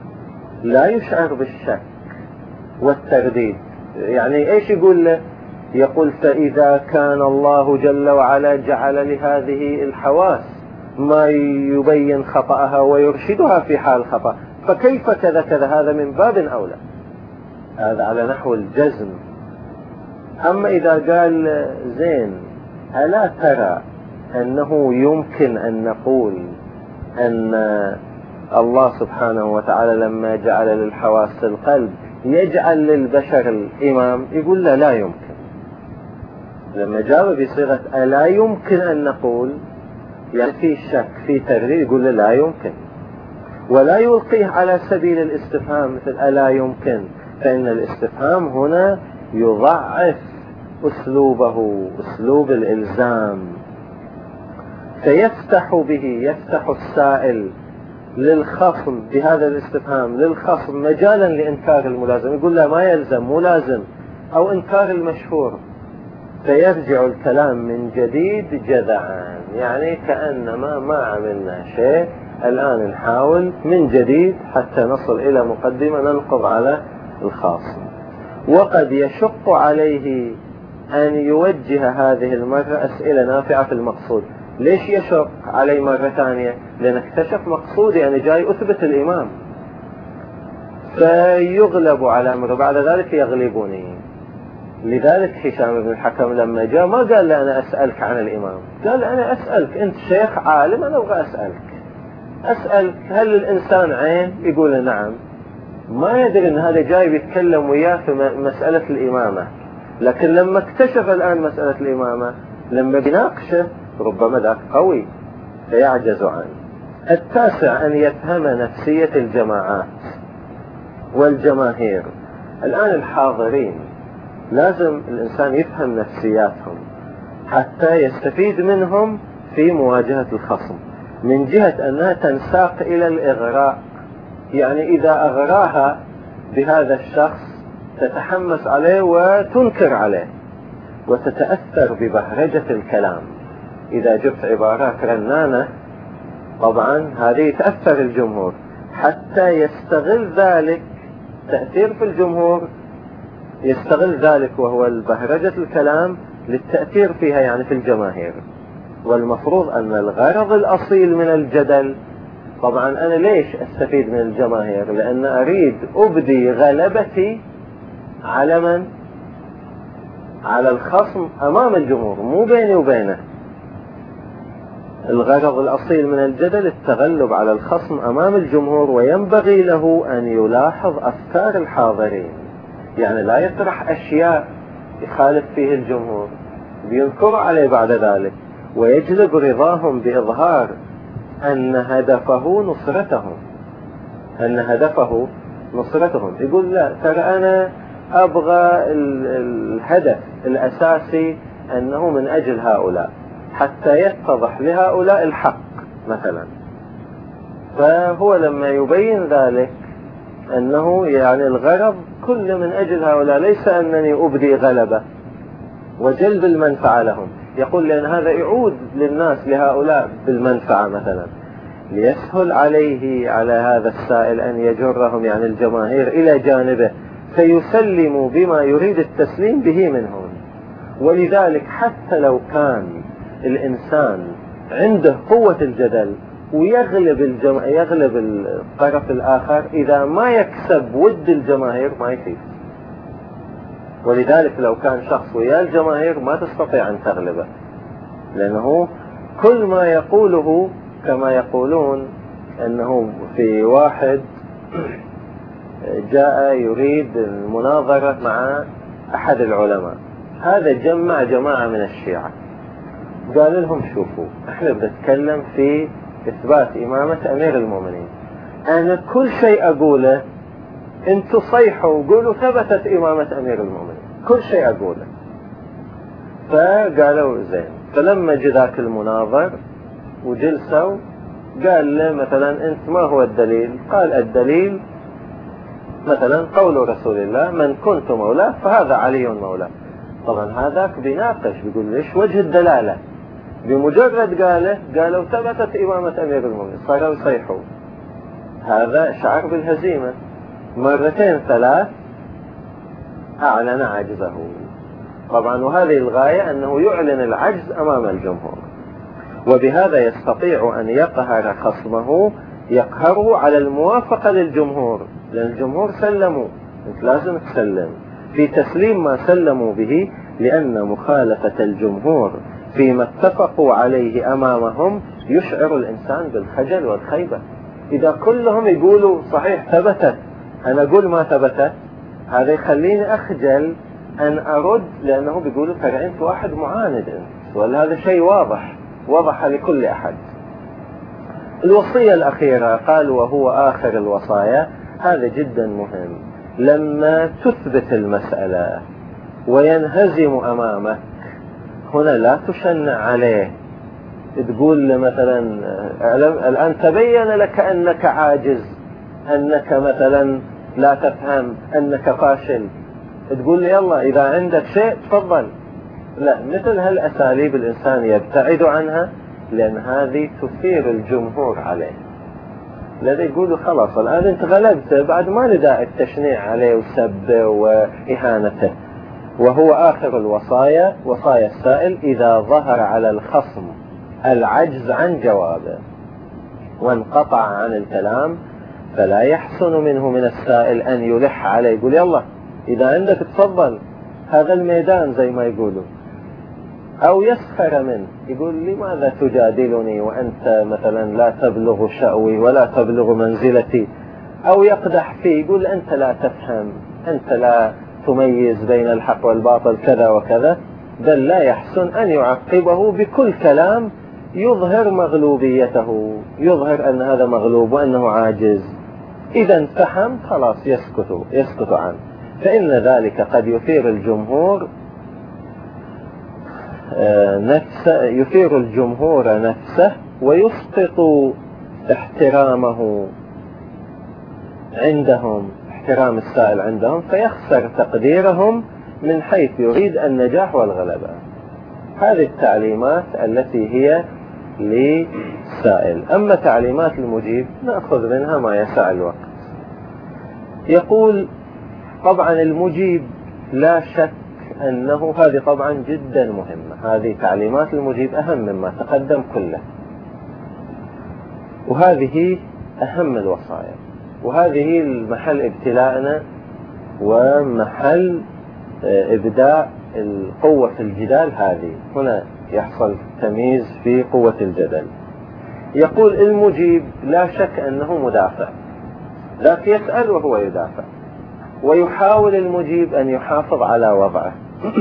لا يشعر بالشك والترديد. يعني إيش يقول له؟ يقول فإذا كان الله جل وعلا جعل لهذه الحواس ما يبين خطأها ويرشدها في حال خطأ، فكيف كذا كذا؟ هذا من باب أولى، هذا على نحو الجزم. أما إذا قال زين ألا ترى أنه يمكن أن نقول أن الله سبحانه وتعالى لما جعل للحواس القلب يجعل للبشر الإمام؟ يقول لا يمكن. لما جاوب بصيغة ألا يمكن أن نقول، يعني في شك في ترديد، يقول لا يمكن، ولا يلقيه على سبيل الاستفهام مثل ألا يمكن، فإن الاستفهام هنا يضعف أسلوبه، أسلوب الإلزام، فيفتح به، يفتح السائل للخصم بهذا الاستفهام للخصم مجالا لإنكار الملازم، يقول لا ما يلزم، مو لازم، أو إنكار المشهور، فيرجع الكلام من جديد جذعان، يعني كأنما ما عملنا شيء، الآن نحاول من جديد حتى نصل إلى مقدمة ننقض على الخاصم. وقد يشق عليه أن يوجه هذه المرة أسئلة نافعة في المقصود. ليش يشق علي مرة ثانية؟ لأن اكتشف مقصودي، يعني جاي أثبت الإمام، فيغلب على أمره، بعد ذلك يغلبني. لذلك هشام بن الحكم لما جاء ما قال لي أنا أسألك عن الإمام، قال أنا أسألك، أنت شيخ عالم، أنا أبغى أسألك هل الإنسان عين؟ يقول نعم. ما يدري أن هذا جاي بيتكلم وياه في مسألة الإمامة، لكن لما اكتشف الآن مسألة الإمامة، لما بيناقشه ربما ذاك قوي فيعجز عنه. التاسع أن يفهم نفسية الجماعات والجماهير. الآن الحاضرين لازم الإنسان يفهم نفسياتهم حتى يستفيد منهم في مواجهة الخصم، من جهة أنها تنساق إلى الإغراء، يعني إذا أغراها بهذا الشخص تتحمس عليه وتنكر عليه وتتأثر ببهرجة الكلام. إذا جبت عبارات رنانة طبعا هذه يتأثر الجمهور، حتى يستغل ذلك تأثير في الجمهور، يستغل ذلك وهو البهرجة الكلام للتأثير فيها يعني في الجماهير. والمفروض أن الغرض الأصيل من الجدل، طبعا أنا ليش أستفيد من الجماهير؟ لأن أريد أبدي غلبتي على من؟ على الخصم أمام الجمهور، مو بيني وبينه. الغرض الأصيل من الجدل التغلب على الخصم أمام الجمهور، وينبغي له أن يلاحظ أفكار الحاضرين، يعني لا يطرح أشياء يخالف فيه الجمهور، بينكر عليه بعد ذلك، ويجلب رضاهم بإظهار أن هدفه نصرتهم، يقول لا ترى أنا أبغى الهدف الأساسي أنه من أجل هؤلاء حتى يتضح لهؤلاء الحق مثلا. فهو لما يبين ذلك أنه يعني الغرض كل من أجل هؤلاء، ليس أنني أبدي غلبة وجلب المنفعة لهم، يقول لأن هذا يعود للناس لهؤلاء بالمنفعة مثلا، ليسهل عليه على هذا السائل أن يجرهم يعني الجماهير إلى جانبه فيسلموا بما يريد التسليم به منهم. ولذلك حتى لو كان الإنسان عنده قوة الجدل ويغلب الطرف الآخر، إذا ما يكسب ود الجماهير ما يفيد. ولذلك لو كان شخص ويا الجماهير ما تستطيع أن تغلبه، لأنه كل ما يقوله كما يقولون أنه في واحد جاء يريد المناظرة مع أحد العلماء، هذا جمع جماعة من الشيعة، قال لهم شوفوا احنا بنتكلم في إثبات إمامة أمير المؤمنين، أنا كل شيء أقوله انتوا صيحوا وقولوا ثبتت إمامة أمير المؤمنين، كل شيء أقوله. فقالوا زين. فلما جذاك المناظر وجلسوا قال له مثلا أنت ما هو الدليل؟ قال الدليل مثلا قول رسول الله من كنت مولاه فهذا علي مولاه. طبعا هذاك بيناقش بيقول ليش وجه الدلالة، بمجرد قالوا ثبتت إمامة أمير المؤمنين صاروا يصيحوا. هذا شعر بالهزيمة، مرتين ثلاث أعلن عجزه. طبعا، وهذه الغاية أنه يعلن العجز أمام الجمهور، وبهذا يستطيع أن يقهر خصمه، يقهره على الموافقة للجمهور، لأن الجمهور سلموا، أنت لازم تسلم. في تسليم ما سلموا به، لأن مخالفة الجمهور فيما اتفقوا عليه أمامهم يشعر الإنسان بالخجل والخيبة. إذا كلهم يقولوا صحيح ثبتت، أنا أقول ما ثبتت، هذا يخليني أخجل أن أرد، لأنه بيقولوا ترى أنت واحد معاند أنت، ولا هذا شيء واضح وضح لكل أحد. الوصية الأخيرة قال وهو آخر الوصايا، هذا جدا مهم. لما تثبت المسألة وينهزم أمامك، هنا لا تشنع عليه، تقول مثلا الآن تبين لك أنك عاجز، أنك مثلا لا تفهم، أنك فاشل، تقول لي يلا إذا عندك شيء تفضل. لا، مثل هالأساليب الإنسان يبتعد عنها، لأن هذه تثير الجمهور عليه. الذي يقولوا خلاص الآن أنت غلبت، بعد ما نداء التشنيع عليه وسبه وإهانته. وهو آخر الوصايا، وصايا السائل إذا ظهر على الخصم العجز عن جوابه وانقطع عن الكلام، فلا يحسن منه من السائل أن يلح عليه، يقول يلا إذا عندك تفضل، هذا الميدان زي ما يقولوا، أو يسخر منه، يقول لماذا تجادلني وأنت مثلا لا تبلغ شأوي ولا تبلغ منزلتي، أو يقدح فيه، يقول أنت لا تفهم، أنت لا تميز بين الحق والباطل كذا وكذا. بل لا يحسن أن يعقبه بكل كلام يظهر مغلوبيته، يظهر أن هذا مغلوب وأنه عاجز. إذا انفهم خلاص يسكت عنه، فإن ذلك قد يثير الجمهور نفسه ويسقط احترامه عندهم، احترام السائل عندهم، فيخسر تقديرهم من حيث يريد النجاح والغلبة. هذه التعليمات التي هي للسائل. أما تعليمات المجيب نأخذ منها ما يسع الوقت. يقول طبعا المجيب لا شك أنه هذه طبعا جدا مهمة، هذه تعليمات المجيب أهم مما تقدم كله، وهذه أهم الوصايا، وهذه المحل ابتلاءنا ومحل إبداء القوة في الجدال. هذه هنا يحصل تمييز في قوة الجدل. يقول المجيب لا شك أنه مدافع، لكن يسأل وهو يدافع، ويحاول المجيب أن يحافظ على وضعه.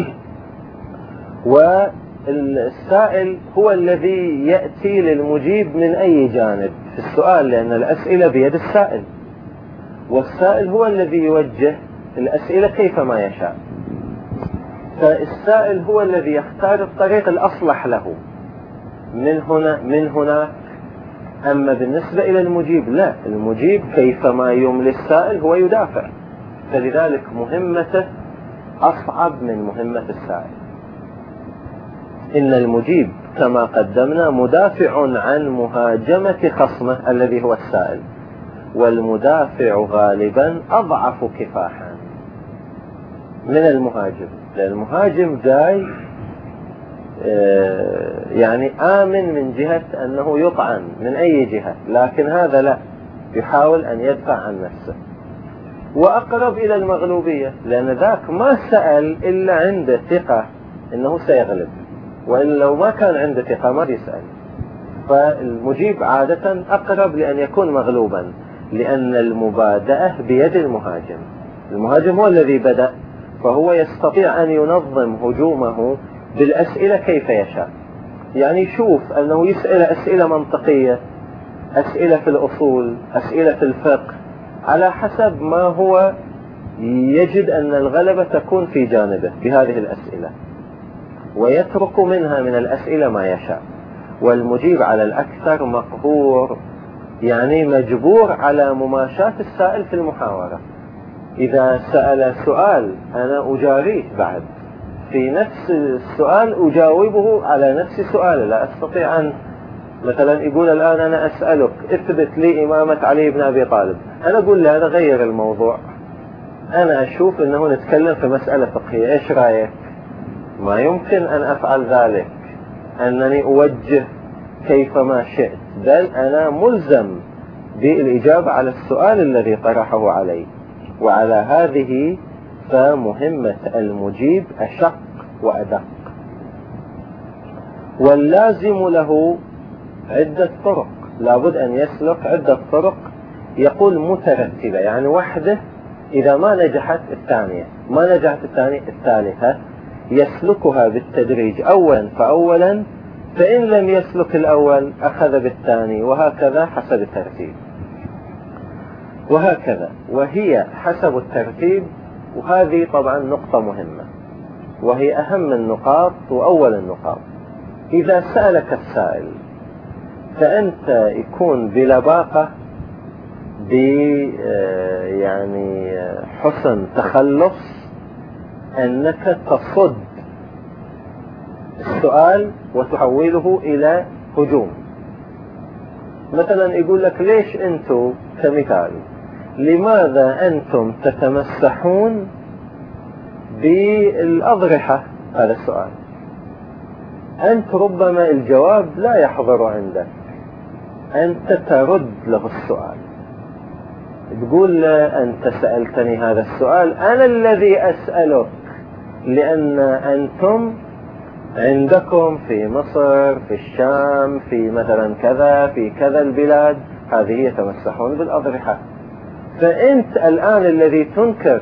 والسائل هو الذي يأتي للمجيب من أي جانب في السؤال، لأن الأسئلة بيد السائل، والسائل هو الذي يوجه الأسئلة كيفما يشاء. فالسائل هو الذي يختار الطريق الأصلح له من هناك. أما بالنسبة إلى المجيب لا، المجيب كيفما يملي السائل هو يدافع، فلذلك مهمته أصعب من مهمة السائل. إن المجيب كما قدمنا مدافع عن مهاجمة خصمه الذي هو السائل، والمدافع غالبا أضعف كفاحا من المهاجم، لأن المهاجم جاي يعني آمن من جهة أنه يطعن من أي جهة، لكن هذا لا، يحاول أن يدفع عن نفسه، وأقرب إلى المغلوبية، لأن ذاك ما سأل إلا عنده ثقة أنه سيغلب، وإن لو ما كان عنده ثقة ما يسأل. فالمجيب عادة أقرب لأن يكون مغلوبا، لأن المبادئة بيد المهاجم، المهاجم هو الذي بدأ، فهو يستطيع أن ينظم هجومه بالأسئلة كيف يشاء. يعني يشوف أنه يسأل أسئلة منطقية، أسئلة في الأصول، أسئلة في الفقه، على حسب ما هو يجد أن الغلبة تكون في جانبه بهذه الأسئلة، ويترك منها من الأسئلة ما يشاء. والمجيب على الأكثر مقهور، يعني مجبور على مماشاة السائل في المحاورة. إذا سأل سؤال أنا أجاريه بعد في نفس السؤال، أجاوبه على نفس سؤاله، لا أستطيع أن مثلا يقول الآن أنا أسألك اثبت لي إمامة علي بن أبي طالب، أنا أقول له هذا غير الموضوع، أنا أشوف أنه نتكلم في مسألة فقهية، إيش رأيك؟ ما يمكن أن أفعل ذلك، أنني أوجه كيفما شئت، بل أنا ملزم بالإجابة على السؤال الذي طرحه علي. وعلى هذه فمهمة المجيب أشق وأدق. واللازم له عدة طرق، لابد أن يسلك عدة طرق، يقول مترتبة، يعني وحده إذا ما نجحت الثانية، ما نجحت الثانية الثالثة، يسلكها بالتدريج أولا فأولا، فإن لم يسلك الأول أخذ بالثاني، وهكذا حسب الترتيب، وهكذا. وهي حسب الترتيب، وهذه طبعا نقطة مهمة، وهي أهم النقاط وأول النقاط. إذا سألك السائل فأنت يكون بلباقة، يعني حسن تخلص، أنك تصد السؤال وتحوله إلى هجوم. مثلا يقول لك ليش أنتم، كمثال، لماذا أنتم تتمسحون بالأضرحة؟ هذا السؤال. أنت ربما الجواب لا يحضر عندك، أنت ترد له السؤال، تقول له أنت سألتني هذا السؤال، أنا الذي أسألك، لأن أنتم عندكم في مصر، في الشام، في مثلا كذا، في كذا البلاد، هذه يتمسحون بالأضرحة، فأنت الآن الذي تنكر،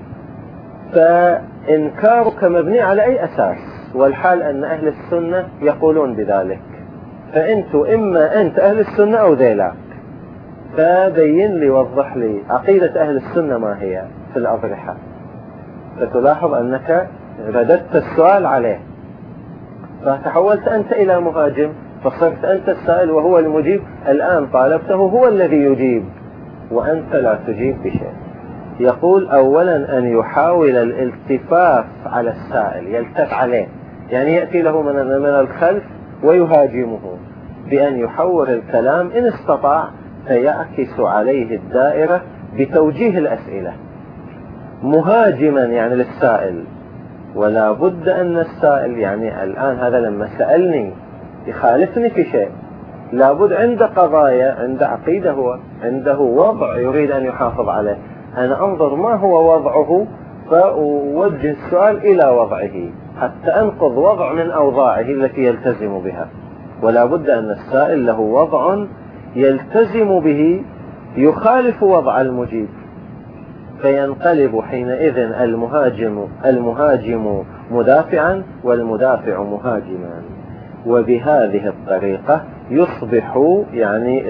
فإنكارك مبني على أي أساس؟ والحال أن أهل السنة يقولون بذلك، فأنت إما أنت أهل السنة أو ذيلاك، فبين لي، وضح لي عقيدة أهل السنة ما هي في الأضرحة. فتلاحظ أنك رددت السؤال عليه، فتحولت أنت إلى مهاجم، فصرت أنت السائل وهو المجيب. الآن طالبته هو الذي يجيب وأنت لا تجيب بشيء. يقول أولا أن يحاول الالتفاف على السائل، يلتف عليه، يعني يأتي له من الخلف ويهاجمه بأن يحور الكلام إن استطاع، فيعكس عليه الدائرة بتوجيه الأسئلة مهاجما يعني للسائل. ولا بد أن السائل، يعني الآن هذا لما سألني يخالفني في شيء، لابد عنده قضايا، عنده عقيدة، هو عنده وضع يريد أن يحافظ عليه، أنا أنظر ما هو وضعه فأوجه السؤال إلى وضعه حتى أنقض وضع من أوضاعه التي يلتزم بها. ولا بد أن السائل له وضع يلتزم به يخالف وضع المجيب، فينقلب حينئذ المهاجم مدافعا والمدافع مهاجما. وبهذه الطريقة يصبح يعني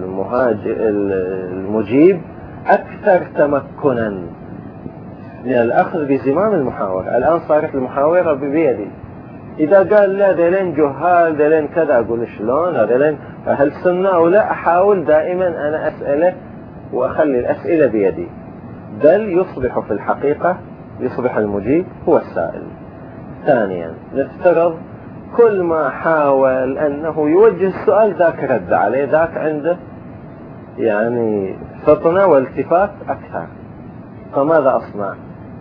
المجيب أكثر تمكنا من الأخذ بزمام المحاورة. الآن صارت المحاورة بيدي، إذا قال لا ذلين جهال ذلين كذا، أقول شلون هذلين أهل سنة أو لا؟ أحاول دائما أنا أسأله وأخلي الأسئلة بيدي، بل يصبح في الحقيقة يصبح المجيب هو السائل. ثانيا، نفترض كل ما حاول أنه يوجه السؤال ذاك رد عليه، ذاك عنده يعني فطنة والتفات أكثر، فماذا أصنع؟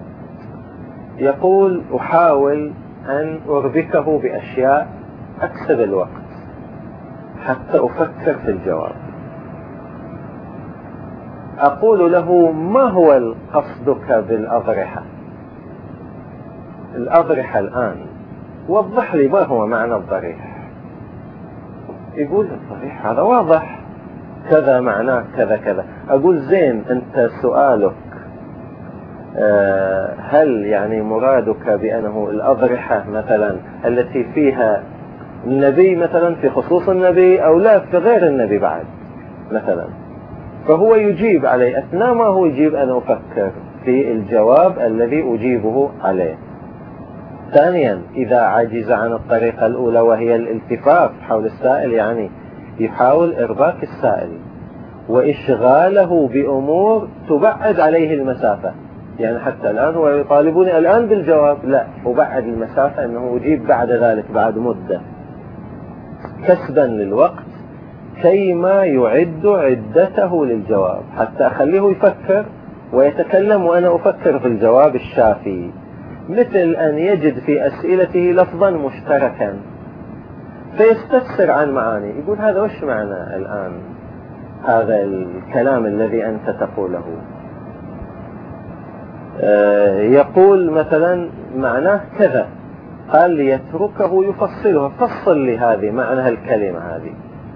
يقول أحاول أن أربكه بأشياء أكسب الوقت حتى أفكر في الجواب. أقول له ما هو قصدك بالأضرحة؟ الأضرحة الآن وضح لي ما هو معنى الضريح. يقول الضريح هذا واضح كذا معناه كذا كذا. أقول زين، أنت سؤالك هل يعني مرادك بأنه الأضرحة مثلا التي فيها النبي مثلا في خصوص النبي، أو لا في غير النبي بعد مثلا؟ فهو يجيب عليه، أثناء ما هو يجيب أنا أفكر في الجواب الذي أجيبه عليه. ثانيا، إذا عجز عن الطريقة الأولى وهي الالتفاف حول السائل، يعني يحاول إرباك السائل وإشغاله بأمور تبعد عليه المسافة. يعني حتى الآن هو يطالبني الآن بالجواب، لا، أبعد المسافة أنه أجيب بعد ذلك بعد مدة، كسبا للوقت كيما يعد عدته للجواب، حتى أخليه يفكر ويتكلم وأنا أفكر في الجواب الشافي. مثل أن يجد في أسئلته لفظا مشتركا فيستفسر عن معاني، يقول هذا وش معنى الآن هذا الكلام الذي أنت تقوله؟ يقول مثلا معناه كذا، قال ليتركه يفصله، فصل لي هذه معنى الكلمة هذه،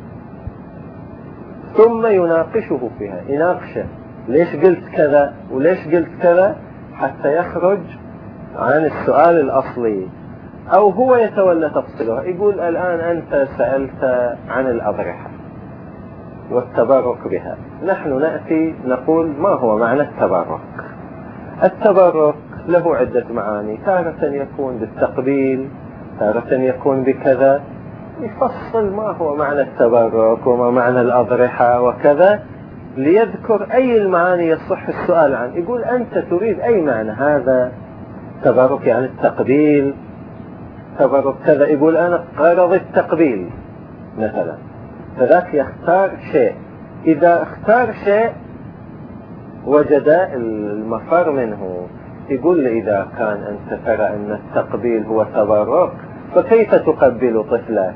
ثم يناقشه فيها، يناقشه ليش قلت كذا وليش قلت كذا، حتى يخرج عن السؤال الأصلي، أو هو يتولى تفصيله. يقول الآن أنت سألت عن الأضرحة والتبرك بها، نحن نأتي نقول ما هو معنى التبرك؟ التبرك له عدة معاني، تارة يكون بالتقبيل، تارة يكون بكذا، يفصل ما هو معنى التبرك وما معنى الأضرحة وكذا، ليذكر أي المعاني يصح السؤال عنه. يقول أنت تريد أي معنى هذا؟ تبرك يعني التقبيل، تبرك كذا، يقول أنا غرض التقبيل مثلا، فذاك يختار شيء، إذا اختار شيء وجد المفر منه. يقول لي إذا كان أنت ترى أن التقبيل هو تبرك، فكيف تقبل طفلك؟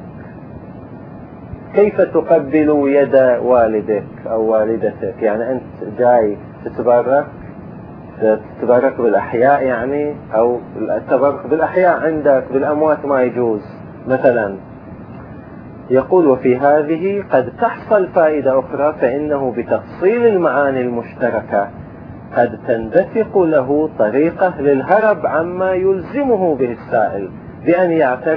كيف تقبل يد والدك أو والدتك؟ يعني أنت جاي تتبرك بالأحياء يعني، أو التبرك بالأحياء عندك، بالأموات ما يجوز مثلا. يقول وفي هذه قد تحصل فائدة أخرى، فإنه بتفصيل المعاني المشتركة قد تندفق له طريقة للهرب عما يلزمه به السائل، بأن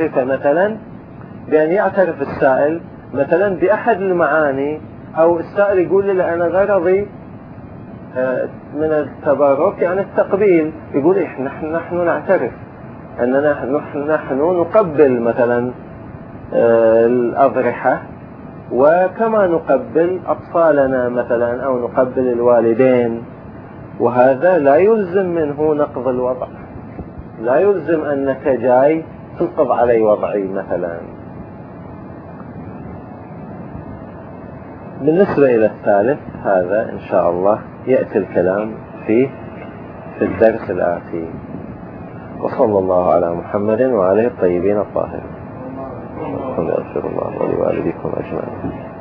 يعترف السائل مثلا بأحد المعاني، أو السائل يقول لي أنا غرضي من التبرك يعني التقبيل، يقول نحن نعترف أننا نحن نقبل مثلا الأضرحة، وكما نقبل أطفالنا مثلا، أو نقبل الوالدين، وهذا لا يلزم منه نقض الوضع، لا يلزم أنك جاي تنقض علي وضعي مثلا. بالنسبة إلى الثالث هذا إن شاء الله يأتي الكلام فيه في الدرس الآتي. وصلى الله على محمد وعليه الطيبين الطاهرين. أغفر الله ولوالديكم أجمعين.